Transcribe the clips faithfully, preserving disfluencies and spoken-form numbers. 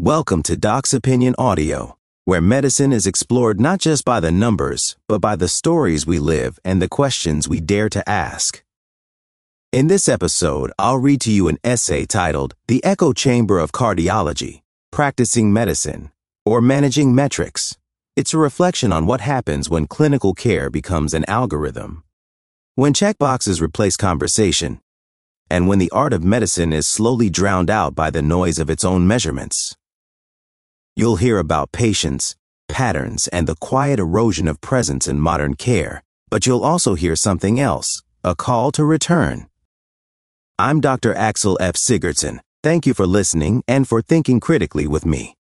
Welcome to Doc's Opinion Audio, where medicine is explored not just by the numbers, but by the stories we live and the questions we dare to ask. In this episode, I'll read to you an essay titled The Echo Chamber of Cardiology, Practicing Medicine, or Managing Metrics. It's a reflection on what happens when clinical care becomes an algorithm. When checkboxes replace conversation, and when the art of medicine is slowly drowned out by the noise of its own measurements. You'll hear about patience, patterns, and the quiet erosion of presence in modern care, but you'll also hear something else, a call to return. I'm Doctor Axel F. Sigurdsson. Thank you for listening and for thinking critically with me.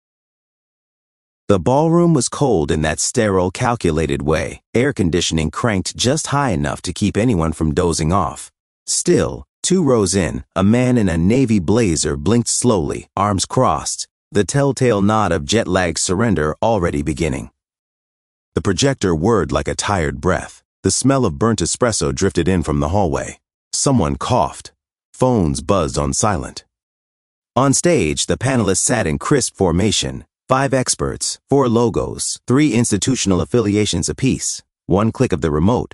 The ballroom was cold in that sterile, calculated way, air conditioning cranked just high enough to keep anyone from dozing off. Still, two rows in, a man in a navy blazer blinked slowly, arms crossed, the telltale nod of jet-lag surrender already beginning. The projector whirred like a tired breath. The smell of burnt espresso drifted in from the hallway. Someone coughed. Phones buzzed on silent. On stage, the panelists sat in crisp formation. Five experts, four logos, three institutional affiliations apiece. One click of the remote.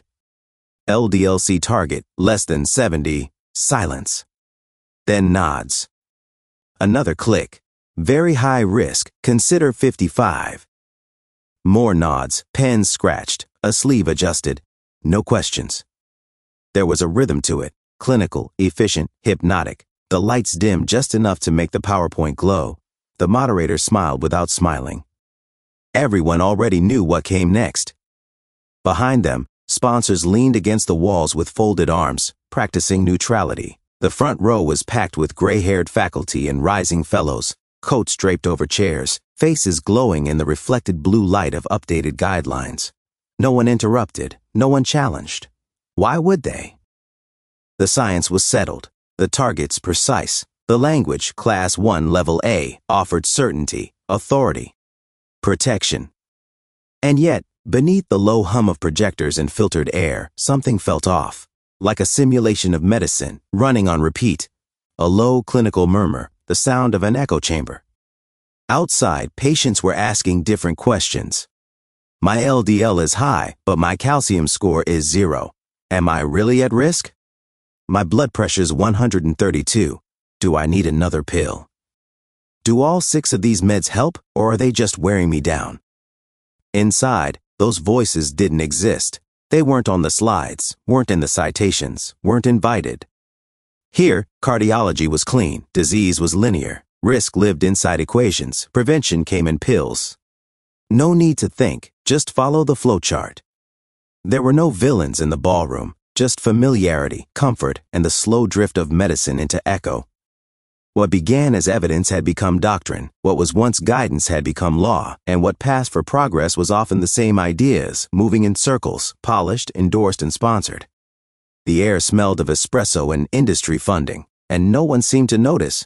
L D L C target, less than seventy. Silence. Then nods. Another click. Very high risk, consider fifty-five. More nods, pens scratched, a sleeve adjusted. No questions. There was a rhythm to it, clinical, efficient, hypnotic. The lights dimmed just enough to make the PowerPoint glow. The moderator smiled without smiling. Everyone already knew what came next. Behind them, sponsors leaned against the walls with folded arms, practicing neutrality. The front row was packed with gray-haired faculty and rising fellows. Coats draped over chairs, faces glowing in the reflected blue light of updated guidelines. No one interrupted, no one challenged. Why would they? The science was settled, the targets precise, the language, Class one Level A, offered certainty, authority, protection. And yet, beneath the low hum of projectors and filtered air, something felt off, like a simulation of medicine, running on repeat. A low clinical murmur, the sound of an echo chamber. Outside, patients were asking different questions. My L D L is high, but my calcium score is zero. Am I really at risk? My blood pressure's one hundred thirty-two. Do I need another pill? Do all six of these meds help, or are they just wearing me down? Inside, those voices didn't exist. They weren't on the slides, weren't in the citations, weren't invited. Here, cardiology was clean, disease was linear, risk lived inside equations, prevention came in pills. No need to think, just follow the flowchart. There were no villains in the ballroom, just familiarity, comfort, and the slow drift of medicine into echo. What began as evidence had become doctrine, what was once guidance had become law, and what passed for progress was often the same ideas, moving in circles, polished, endorsed, and sponsored. The air smelled of espresso and industry funding, and no one seemed to notice.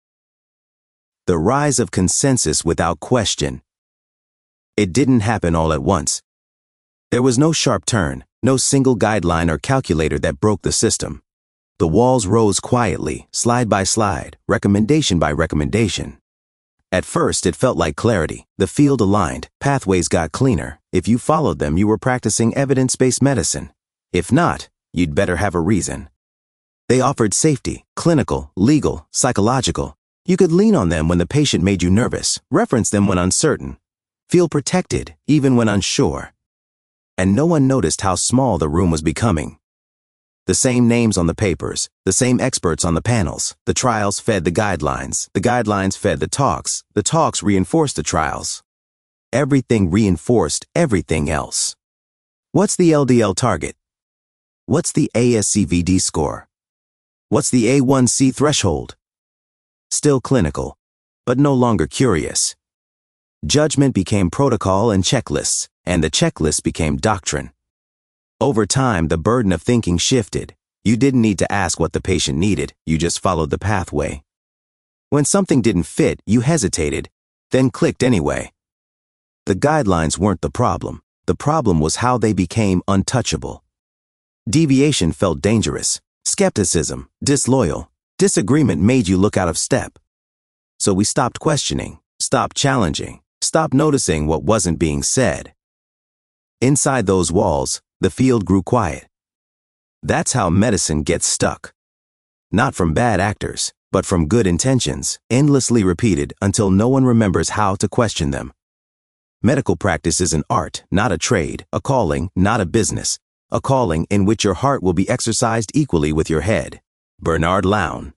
The rise of consensus without question. It didn't happen all at once. There was no sharp turn, no single guideline or calculator that broke the system. The walls rose quietly, slide by slide, recommendation by recommendation. At first, it felt like clarity. The field aligned, pathways got cleaner. If you followed them, you were practicing evidence-based medicine. If not, you'd better have a reason. They offered safety, clinical, legal, psychological. You could lean on them when the patient made you nervous, reference them when uncertain, feel protected even when unsure. And no one noticed how small the room was becoming. The same names on the papers, the same experts on the panels. The trials fed the guidelines, the guidelines fed the talks, the talks reinforced the trials. Everything reinforced everything else. What's the L D L target? What's the A S C V D score? What's the A one C threshold? Still clinical, but no longer curious. Judgment became protocol and checklists, and the checklist became doctrine. Over time, the burden of thinking shifted. You didn't need to ask what the patient needed, you just followed the pathway. When something didn't fit, you hesitated, then clicked anyway. The guidelines weren't the problem. The problem was how they became untouchable. Deviation felt dangerous. Skepticism, disloyal, disagreement made you look out of step. So we stopped questioning. Stop challenging. Stop noticing what wasn't being said. Inside those walls, the field grew quiet. That's how medicine gets stuck. Not from bad actors, but from good intentions, endlessly repeated until no one remembers how to question them. Medical practice is an art, not a trade, a calling, not a business, a calling in which your heart will be exercised equally with your head. Bernard Lown.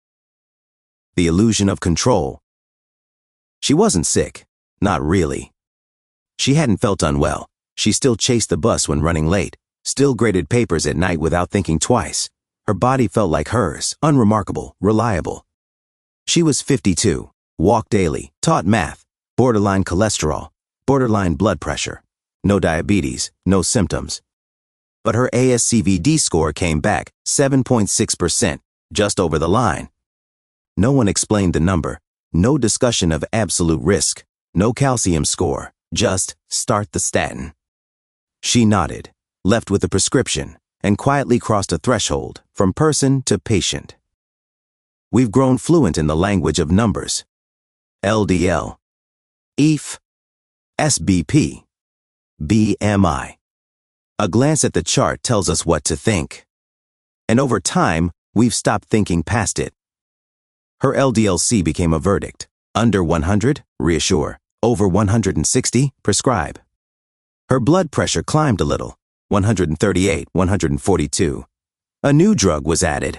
The illusion of control. She wasn't sick, not really. She hadn't felt unwell. She still chased the bus when running late, still graded papers at night without thinking twice. Her body felt like hers, unremarkable, reliable. She was fifty-two, walked daily, taught math, borderline cholesterol, borderline blood pressure, no diabetes, no symptoms. But her A S C V D score came back seven point six percent, just over the line. No one explained the number, no discussion of absolute risk, no calcium score, just start the statin. She nodded, left with a prescription, and quietly crossed a threshold from person to patient. We've grown fluent in the language of numbers. L D L, E F, S B P, B M I. A glance at the chart tells us what to think. And over time, we've stopped thinking past it. Her L D L C became a verdict. Under one hundred, reassure. Over one hundred sixty, prescribe. Her blood pressure climbed a little. one hundred thirty-eight, one hundred forty-two. A new drug was added.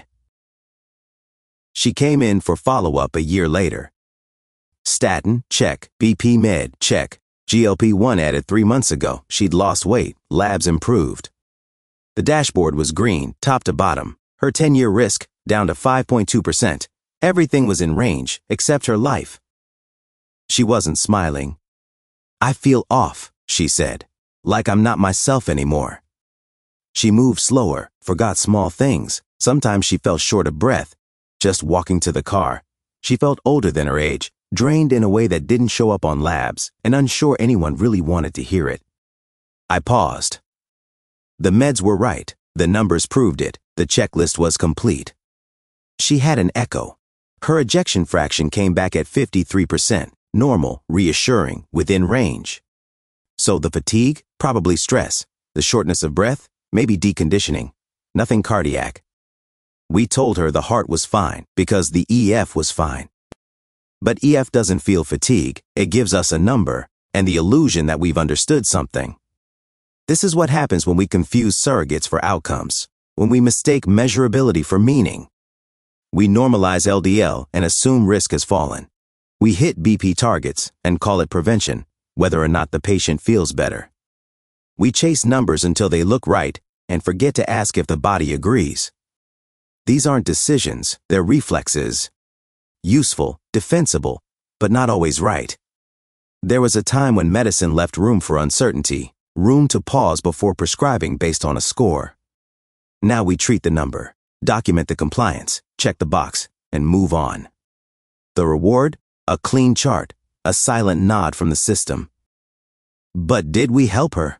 She came in for follow-up a year later. Statin, check. B P med, check. G L P one added three months ago. She'd lost weight. Labs improved. The dashboard was green, top to bottom. Her ten-year risk, down to five point two percent. Everything was in range, except her life. She wasn't smiling. I feel off, she said, like I'm not myself anymore. She moved slower, forgot small things. Sometimes she felt short of breath. Just walking to the car. She felt older than her age, drained in a way that didn't show up on labs, and unsure anyone really wanted to hear it. I paused. The meds were right. The numbers proved it. The checklist was complete. She had an echo. Her ejection fraction came back at fifty-three percent, normal, reassuring, within range. So the fatigue? Probably stress. The shortness of breath? Maybe deconditioning. Nothing cardiac. We told her the heart was fine because the E F was fine. But E F doesn't feel fatigue. It gives us a number and the illusion that we've understood something. This is what happens when we confuse surrogates for outcomes, when we mistake measurability for meaning. We normalize L D L and assume risk has fallen. We hit B P targets and call it prevention, whether or not the patient feels better. We chase numbers until they look right and forget to ask if the body agrees. These aren't decisions, they're reflexes. Useful, defensible, but not always right. There was a time when medicine left room for uncertainty, room to pause before prescribing based on a score. Now we treat the number, document the compliance, check the box, and move on. The reward? A clean chart, a silent nod from the system. But did we help her?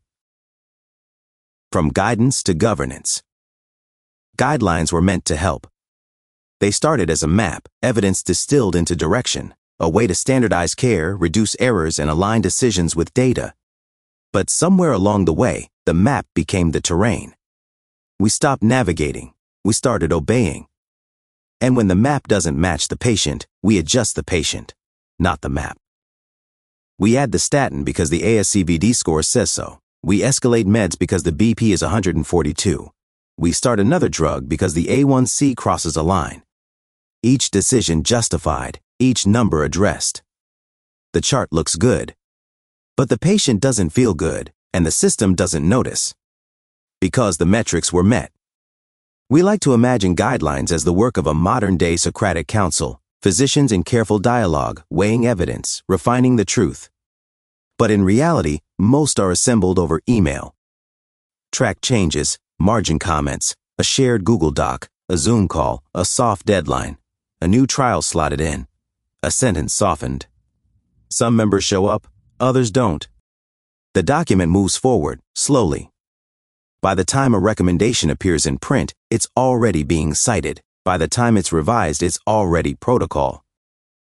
From guidance to governance. Guidelines were meant to help. They started as a map, evidence distilled into direction, a way to standardize care, reduce errors, and align decisions with data. But somewhere along the way, the map became the terrain. We stopped navigating. We started obeying. And when the map doesn't match the patient, we adjust the patient, not the map. We add the statin because the A S C V D score says so. We escalate meds because the B P is one hundred forty-two. We start another drug because the A one C crosses a line. Each decision justified, each number addressed. The chart looks good, but the patient doesn't feel good, and the system doesn't notice. Because the metrics were met. We like to imagine guidelines as the work of a modern-day Socratic council, physicians in careful dialogue, weighing evidence, refining the truth. But in reality, most are assembled over email. Track changes, margin comments, a shared Google Doc, a Zoom call, a soft deadline, a new trial slotted in, a sentence softened. Some members show up, others don't. The document moves forward, slowly. By the time a recommendation appears in print, it's already being cited. By the time it's revised, it's already protocol.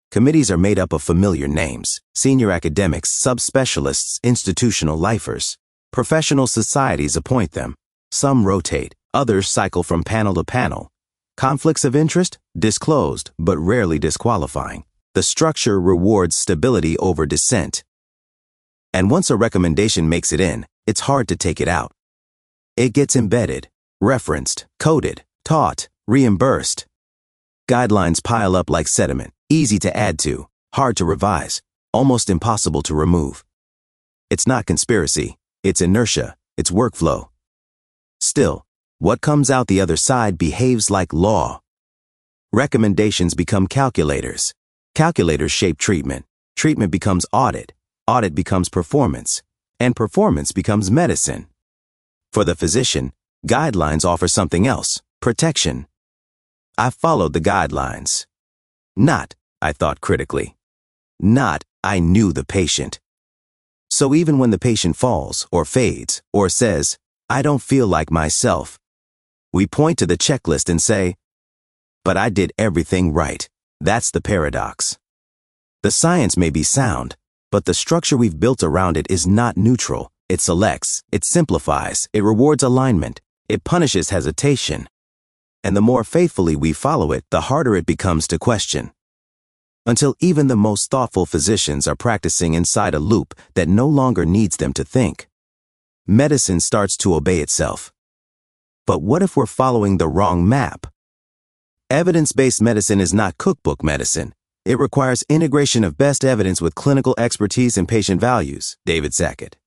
Committees are made up of familiar names: senior academics, subspecialists, institutional lifers. Professional societies appoint them. Some rotate, others cycle from panel to panel. Conflicts of interest? Disclosed, but rarely disqualifying. The structure rewards stability over dissent. And once a recommendation makes it in, it's hard to take it out. It gets embedded, referenced, coded, taught, reimbursed. Guidelines pile up like sediment, easy to add to, hard to revise, almost impossible to remove. It's not conspiracy, it's inertia, it's workflow. Still, what comes out the other side behaves like law. Recommendations become calculators. Calculators shape treatment. Treatment becomes audit. Audit becomes performance. And performance becomes medicine. For the physician, guidelines offer something else: protection. I followed the guidelines. Not, I thought critically. Not, I knew the patient. So even when the patient falls, or fades, or says, "I don't feel like myself," we point to the checklist and say, "But I did everything right." That's the paradox. The science may be sound, but the structure we've built around it is not neutral. It selects, it simplifies, it rewards alignment, it punishes hesitation. And the more faithfully we follow it, the harder it becomes to question. Until even the most thoughtful physicians are practicing inside a loop that no longer needs them to think. Medicine starts to obey itself. But what if we're following the wrong map? Evidence-based medicine is not cookbook medicine. It requires integration of best evidence with clinical expertise and patient values. David Sackett.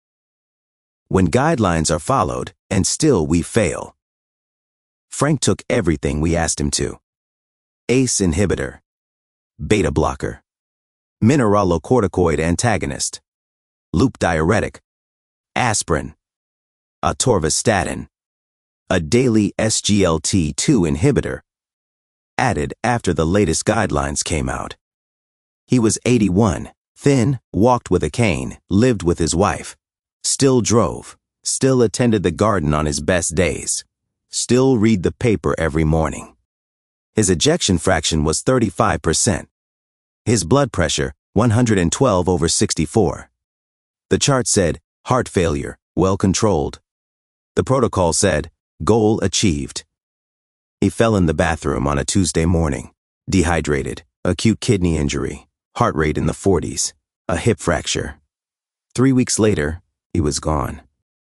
When guidelines are followed, and still we fail. Frank took everything we asked him to. A C E inhibitor, beta blocker, mineralocorticoid antagonist, loop diuretic, aspirin, atorvastatin, a daily S G L T two inhibitor, added after the latest guidelines came out. He was eighty-one, thin, walked with a cane, lived with his wife, still drove, still attended the garden on his best days, still read the paper every morning. His ejection fraction was thirty-five percent. His blood pressure, one hundred twelve over sixty-four. The chart said, heart failure, well controlled. The protocol said, goal achieved. He fell in the bathroom on a Tuesday morning, dehydrated, acute kidney injury, heart rate in the forties, a hip fracture. Three weeks later, he was gone.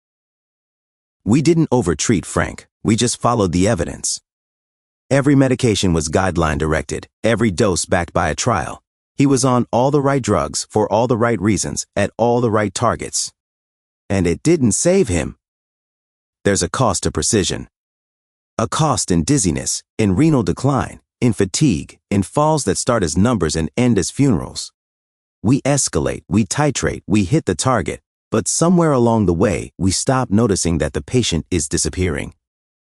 We didn't overtreat Frank, we just followed the evidence. Every medication was guideline directed, every dose backed by a trial. He was on all the right drugs for all the right reasons at all the right targets. And it didn't save him. There's a cost to precision. A cost in dizziness, in renal decline, in fatigue, in falls that start as numbers and end as funerals. We escalate, we titrate, we hit the target, but somewhere along the way, we stop noticing that the patient is disappearing.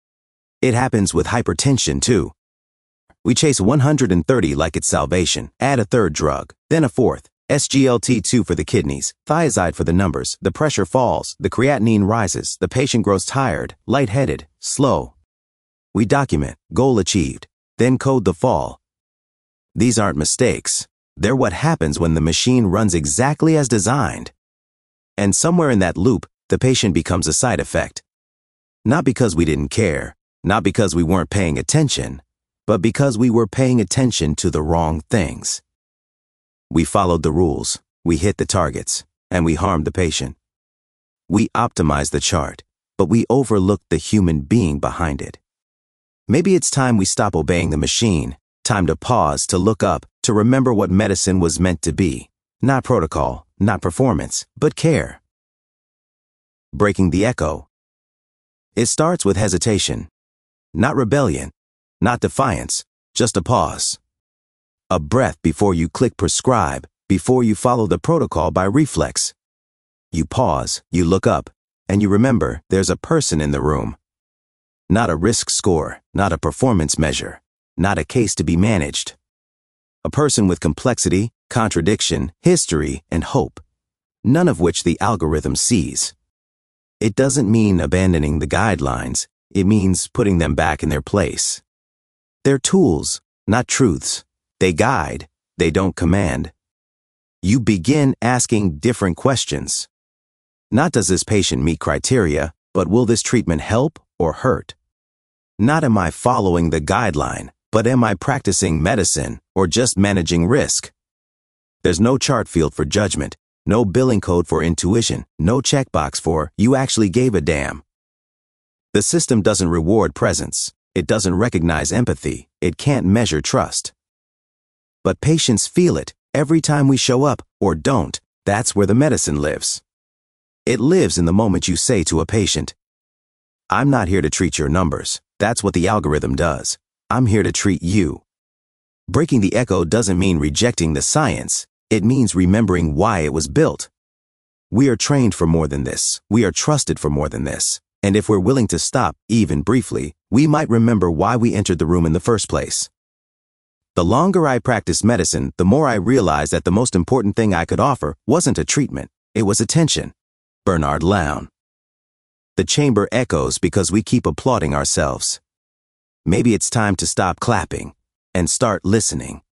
It happens with hypertension, too. We chase one hundred thirty like it's salvation, add a third drug, then a fourth, S G L T two for the kidneys, thiazide for the numbers, the pressure falls, the creatinine rises, the patient grows tired, lightheaded, slow. We document, goal achieved, then code the fall. These aren't mistakes. They're what happens when the machine runs exactly as designed. And somewhere in that loop, the patient becomes a side effect. Not because we didn't care, not because we weren't paying attention, but because we were paying attention to the wrong things. We followed the rules, we hit the targets, and we harmed the patient. We optimized the chart, but we overlooked the human being behind it. Maybe it's time we stop obeying the machine, time to pause, to look up, to remember what medicine was meant to be. Not protocol, not performance, but care. Breaking the echo. It starts with hesitation. Not rebellion, not defiance, just a pause. A breath before you click prescribe, before you follow the protocol by reflex. You pause, you look up, and you remember there's a person in the room. Not a risk score, not a performance measure, not a case to be managed. A person with complexity, contradiction, history, and hope, none of which the algorithm sees. It doesn't mean abandoning the guidelines, it means putting them back in their place. They're tools, not truths. They guide, They don't command. You begin asking different questions. Not does this patient meet criteria, but will this treatment help or hurt? Not am I following the guideline, but am I practicing medicine or just managing risk? There's no chart field for judgment, no billing code for intuition, no checkbox for you actually gave a damn. The system doesn't reward presence. It doesn't recognize empathy. It can't measure trust. But patients feel it every time we show up or don't. That's where the medicine lives. It lives in the moment you say to a patient, "I'm not here to treat your numbers. That's what the algorithm does. I'm here to treat you." Breaking the echo doesn't mean rejecting the science. It means remembering why it was built. We are trained for more than this. We are trusted for more than this. And if we're willing to stop, even briefly, we might remember why we entered the room in the first place. The longer I practiced medicine, the more I realized that the most important thing I could offer wasn't a treatment. It was attention. Bernard Lown. The chamber echoes because we keep applauding ourselves. Maybe it's time to stop clapping and start listening.